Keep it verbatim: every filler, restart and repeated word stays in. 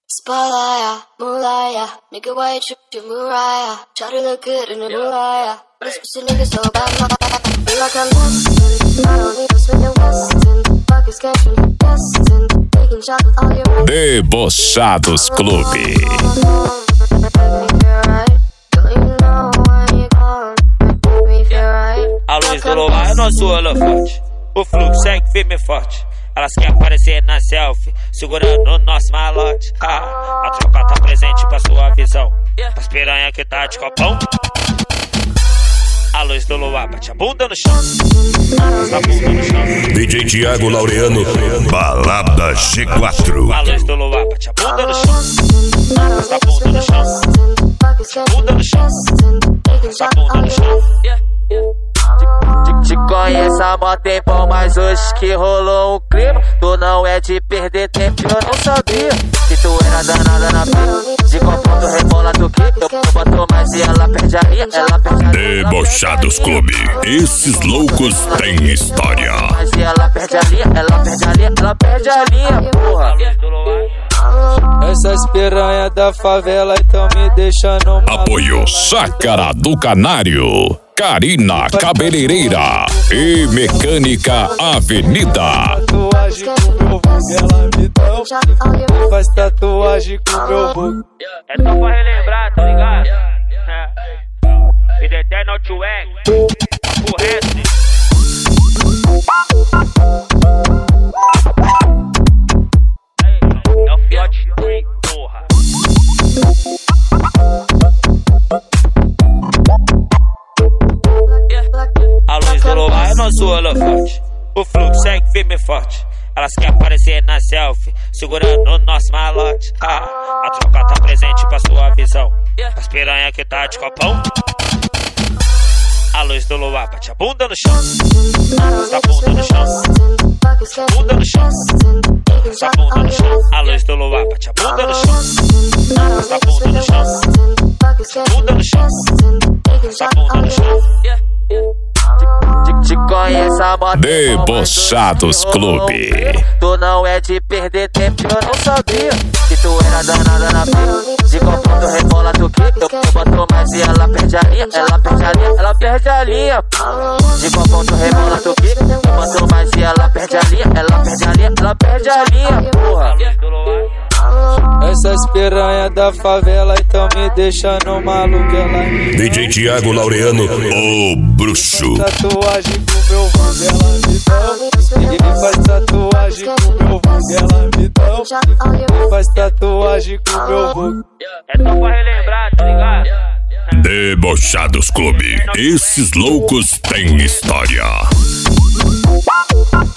Spotlight, moonlight, nigga, why you trippin' Mariah? Try to look good in the moonlight, but this pussy nigga so bad. Feel like I'm destined, I don't need to spend the Westin. Fuck is catching, destined, taking shots with all your Debochados Clube. A luz do luar é nosso holofote. O fluxo segue firme e forte. Elas querem aparecer na selfie, segurando o nosso malote. Ah, a tropa tá presente pra sua visão. As piranha que tá de copão. A luz do luar bate a bunda no chão. A bunda no chão. D J Thiago Laureano, Balada G quatro. A luz do luar bate a bunda no chão. A bunda no chão. A bunda no chão. A bunda no chão. Te conheço há mó tempão, mas hoje que rolou um clima. Tu não é de perder tempo, eu não sabia que tu era danada na pista. De confronto rebola do que eu boto mais e ela perde a linha, ela perde a linha. Debochados Clube, esses loucos têm história. Mas e ela perde a linha, ela perde a linha, ela perde a linha, porra. Essas piranha da favela então me deixando mal. Apoio Chácara do Canário, Karina Cabeleireira e Mecânica Avenida. Tatuagem com meu vulgo, ela me dá. Faz tatuagem com meu vulgo. É só pra relembrar, tá ligado? É. Vida eterna ao tio X, correto. É o Fiat Street, porra. A luz do luar é nosso holofote. O fluxo segue firme e forte. Elas querem aparecer na selfie, segurando o nosso malote. Ah, a tropa tá presente pra sua visão. As piranha que tá de copão. A luz do luar bate a bunda no chão. A bunda no chão. A bunda no chão. A bunda no chão. A luz do luar bate a bunda no chão. A bunda no chão. A bunda no chão. A bunda no chão. Te conheço há mó tempo, Debochados Clube. tu não é de perder tempo, eu não sabia que tu era danada na pista. De confronto rebola do que eu boto mais e ela perde a linha, ela perde a linha, ela perde a linha. De confronto rebola do que eu boto mais e ela perde a linha, ela perde a linha, ela perde a linha, porra. Essas piranha da favela então me deixando maluco, ela me D J Thiago Laureano, o bruxo. tatuagem com meu vulgo, ela me dá. E faz tatuagem com meu vulgo, ela me dá. E faz tatuagem com meu vulgo. É só pra relembrar, tá ligado? Debochados Clube, esses loucos têm história.